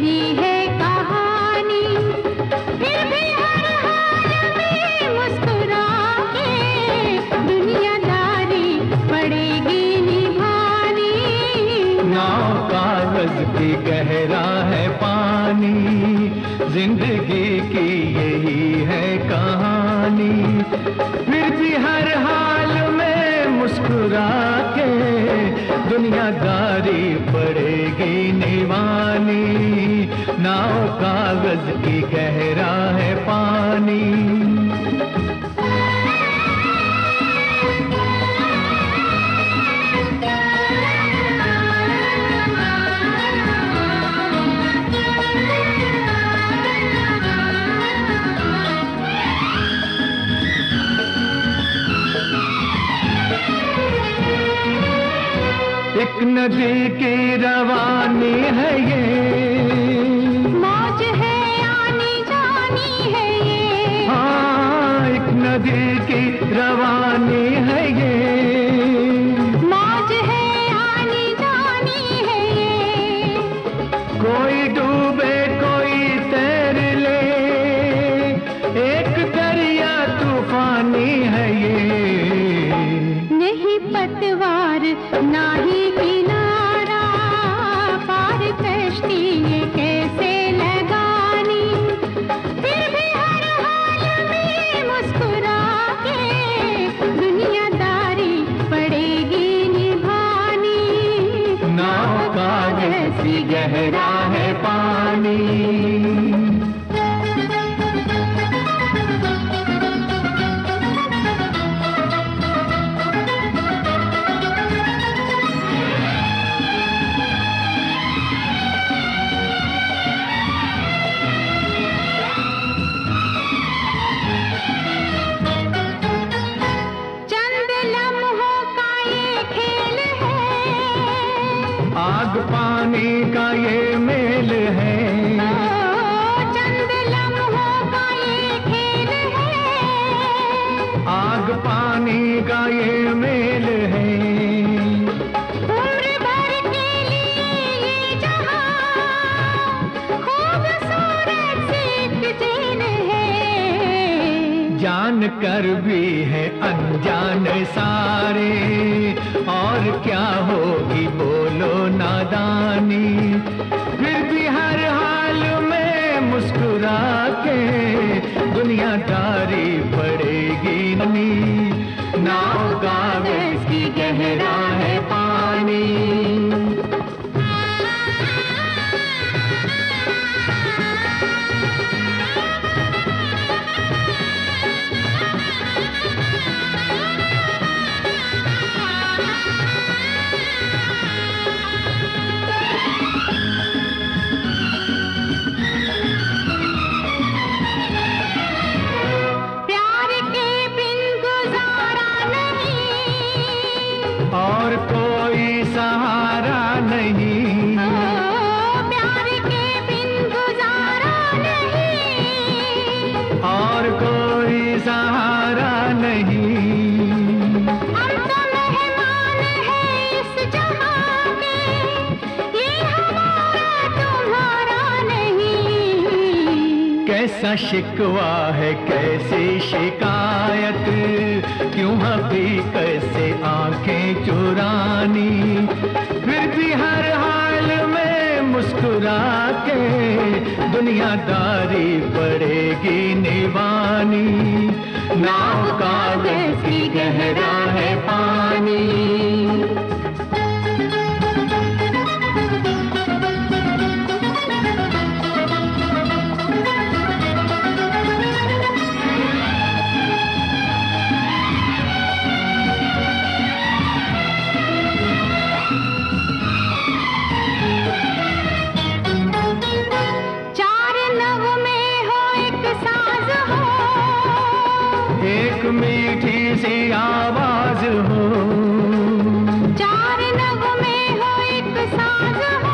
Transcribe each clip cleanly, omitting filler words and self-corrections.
यही है कहानी। फिर भी हर हाल में मुस्कुरा के दुनियादारी पड़ेगी निभानी। नाव कागज की गहरा है पानी, जिंदगी की यही है कहानी। फिर भी हर हाल में मुस्कुरा के दुनियादारी पड़ेगी निभानी। नाव कागज की गहरा है पानी। एक नदी की रवानी है ये, मौज है आनी जानी है ये। हाँ, एक नदी की रवानी है ये, मौज है आनी जानी है ये। कोई डूबे कोई तैर ले, एक दरिया तूफानी है ये। नहीं पतवार ना ही किनारा, पार कश्ती ये कैसे लगानी। फिर भी हर हाल में मुस्कुरा के दुनियादारी पड़ेगी निभानी। नाव कागज की गहरा है पानी। आग पानी का ये मेल है, चंद लम्हों का ये खेल है। आग पानी का ये मेल है। उम्र भर के लिए ये जहां खूबसूरत सी एक जेल है। जान कर भी है अनजान सारे, और क्या होगी बोलो नादानी। फिर भी हर हाल में मुस्कुरा के दुनियादारी पड़ेगी नी। नाव कागज की गहरा है पानी। और कोई सहारा नहीं, प्यार के बिन गुजारा नहीं। और कोई सहारा नहीं। हम तो मेहमान हैं इस जहां के, ये हमारा तुम्हारा नहीं। कैसा शिकवा है कैसी शिकायत, क्यों हकीकत से आंखें चुरानी। फिर भी हर हाल में मुस्कुरा के दुनियादारी पड़ेगी निभानी। नाव कागज की गहरा है पानी। एक मीठी सी आवाज हो, चार नगमे हो एक साज हो।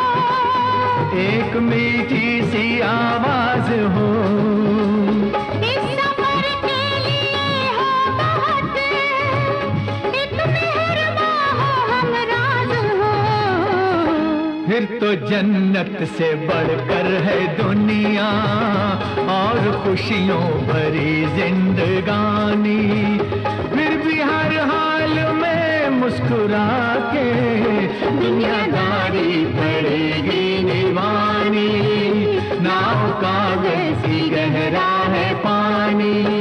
एक मीठी सी आवाज हो। इस सफर के लिए हो बहुत एक मेहरबान हो हमराज हो। फिर तो जन्नत से बढ़कर है दुनिया और खुशियों भरी जिंदगानी। फिर भी हर हाल में मुस्कुरा के दुनियादारी पड़ेगी निभानी। नाव कागज सी गहरा है पानी।